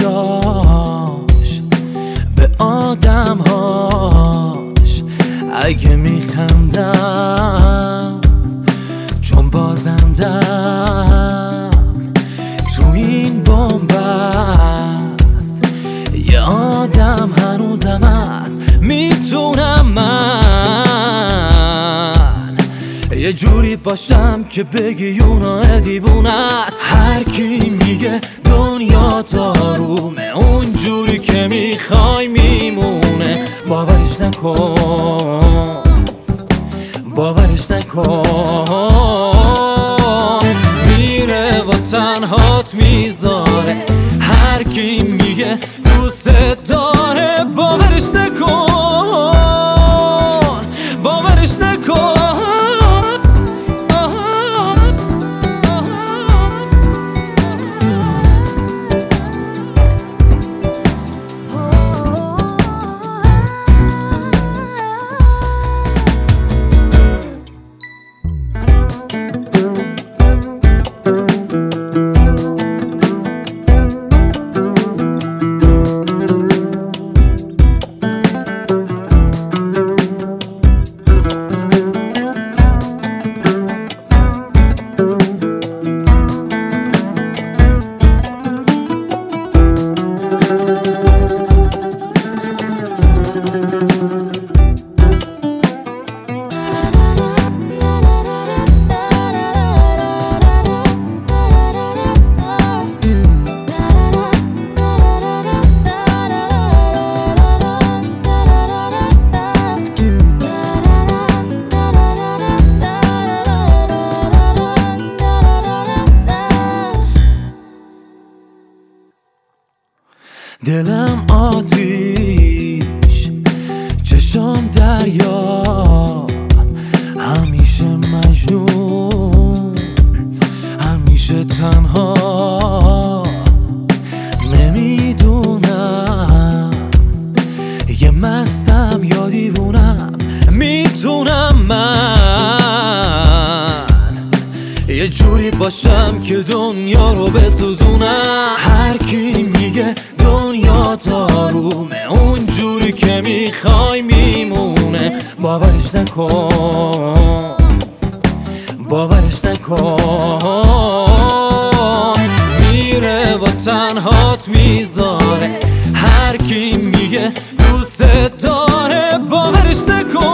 دریاش به آدمهاش اگه میخندم چون بازندم تو این بن‌بست یه آدم هنوزم هست. میتونم من یه جوری باشم که بگی اونا دیوونه است. هر کی میگه دنیا تارومه اون جوری که میخوای میمونه. باورش نکن باورش نکن میره و تنهات میذاره. هر کی میگه دوست داره باورش نکن باورش نکن. دلم آتیش چشام دریا همیشه مجنون همیشه تنها. نمیدونم یه مستم یا دیوونم. میتونم من یه جوری باشم که دنیا رو بسوزونم. هر کی میگه دنیا تارومه اون جوری که میخوای میمونه. باورش نکن باورش نکن میره و تنهات میذاره. هر کی میگه دوست داره باورش نکن